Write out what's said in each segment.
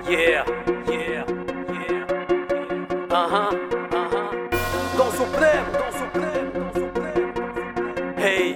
Yeah. Dom Supremo. Hey,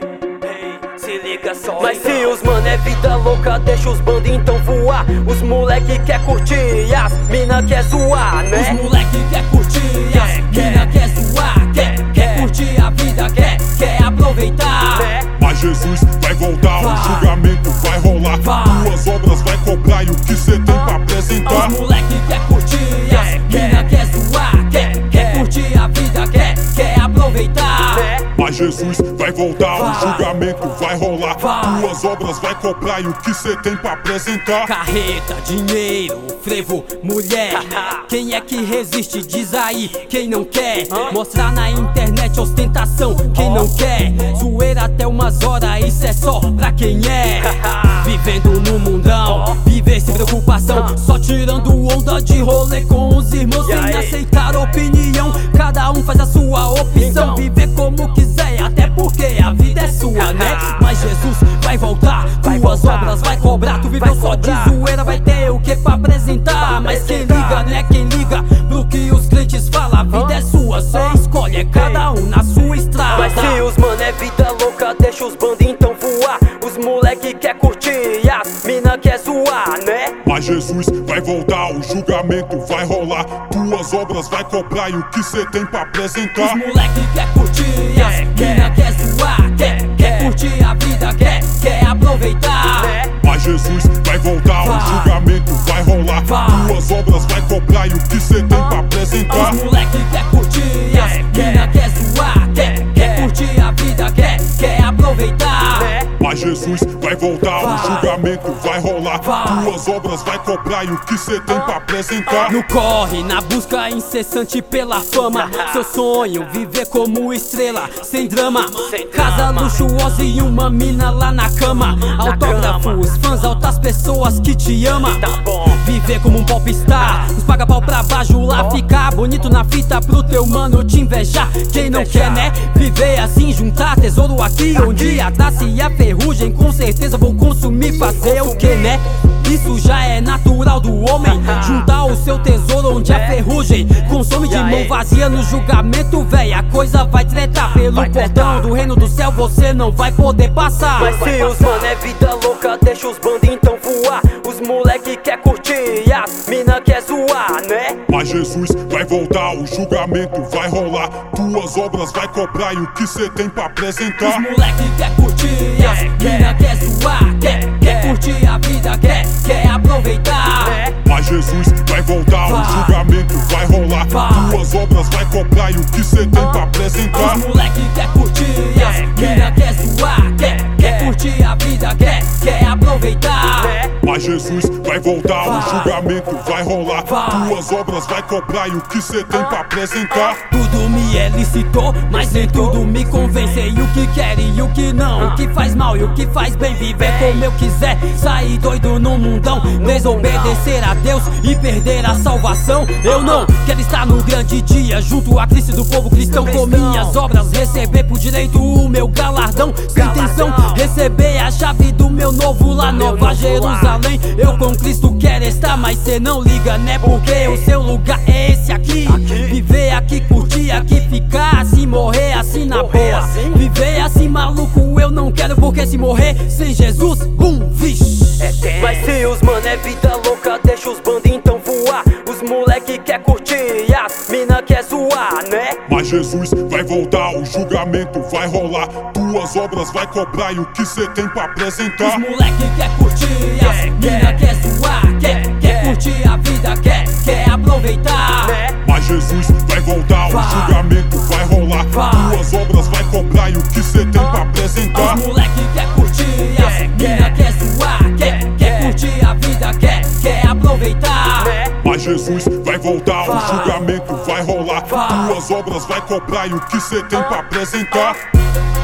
se liga só. Mas se os mano é vida louca, deixa os bandos então voar. Os moleque quer curtir, as mina quer zoar, né? Os moleque quer curtir, as mina quer zoar. Quer curtir a vida, quer aproveitar, né? Mas Jesus vai voltar, o julgamento vai rolar. Tuas obras vai cobrar e o que cê tem pra apresentar. Os moleque quer curtir, as mina quer zoar. Quer curtir a vida, quer aproveitar, né? Mas Jesus vai voltar, o julgamento vai rolar. Tuas obras vai cobrar e o que cê tem pra apresentar. Carreta, dinheiro, frevo, mulher. Quem é que resiste? Diz aí, quem não quer. Mostrar na internet ostentação, quem não quer. Zoeira até umas horas, isso é só pra quem é. Vivendo no mundão, viver sem preocupação. Só tirando onda de rolê com os irmãos, sem aceitar opinião. Cada um faz a sua opção, viver como quiser, até porque a vida é sua, né? Mas Jesus vai voltar, tuas obras vai cobrar. Tu viveu só de zoeira, vai ter o que pra apresentar. Mas quem liga, né? Quem liga pro que os crentes falam, a vida é sua, cê escolhe, é cada um na sua estrada. Mas se os mano é vida louca, deixa os bandos então voar. Os moleque quer curtir, as mina quer zoar, né? Mas Jesus vai voltar, o julgamento vai rolar. Tuas obras vai cobrar e o que cê tem pra apresentar. Os moleque quer curtir, as mina quer zoar. Quer curtir a vida, quer aproveitar, né? Mas Jesus vai voltar, o julgamento vai rolar. Tuas obras vai cobrar e o que cê tem pra apresentar. Os moleque quer curtir, as mina quer zoar. Quer curtir a vida, quer aproveitar, né? Mas Jesus vai voltar, o julgamento vai rolar. Tuas obras vai cobrar e o que cê tem pra apresentar. No corre, na busca incessante pela fama. Seu sonho, viver como estrela, sem drama. Casa luxuosa e uma mina lá na cama. Autógrafos, fãs, altas pessoas que te amam. Viver como um popstar, nos paga pau pra baixo lá. Ficar bonito na fita pro teu mano te invejar. Quem não quer, né? Viver assim, juntar tesouro aqui onde a taça e a ferrugem. Com certeza vou consumir, fazer o que, né? Isso já é natural do homem. Juntar o seu tesouro onde a ferrugem consome. De mão vazia no julgamento, véi, a coisa vai tretar. Pelo portão do reino do céu você não vai poder passar. Mas se os mano é vida louca, deixa os bandos então voar. Os moleque quer curtir, as mina quer zoar, né? Mas Jesus vai voltar, o julgamento vai rolar. Tuas obras vai cobrar e o que cê tem pra apresentar. Os moleque quer curtir, as mina quer zoar. Quer curtir a vida, quer aproveitar, né? Mas Jesus vai voltar, o julgamento vai rolar. Tuas obras vai cobrar e o que cê tem pra apresentar. Os moleque quer curtir, as mina quer zoar. Quer curtir a vida, quer aproveitar, né? Mas Jesus vai voltar, o julgamento vai rolar. Tuas obras vai cobrar e o que cê tem pra apresentar. Tudo me é lícito, mas nem tudo me convém. Sei o que quero e o que não, o que faz mal e o que faz bem. Viver como eu quiser, sair doido no mundão. Desobedecer a Deus e perder a salvação. Eu não quero estar no grande dia, junto a Cristo do povo cristão. Com minhas obras receber por direito o meu galardão. Sem intenção, receber a chave do meu novo lar, Nova Jerusalém. Eu com Cristo quero estar, mas cê não liga, né? Porque o seu lugar é esse aqui. Viver aqui, curtir aqui, ficar assim, morrer assim na boa. Viver assim maluco eu não quero, porque se morrer sem Jesus, vixe. Mas se os mano é vida louca, deixa os bandos então voar. Os moleque quer curtir, as mina quer zoar, né? Mas Jesus vai voltar, o julgamento vai rolar. Tuas obras vai cobrar e o que cê tem pra apresentar. Os moleque quer curtir, as mina quer zoar. Quer curtir a vida, quer aproveitar, né? Mas Jesus vai voltar, o julgamento vai rolar. Tuas obras vai cobrar e o que cê tem pra apresentar. Os moleque quer curtir, as mina quer zoar. Quer curtir a vida, quer aproveitar, né? Mas Jesus vai voltar, o julgamento vai rolar. Tuas obras vai cobrar e o que cê tem pra apresentar.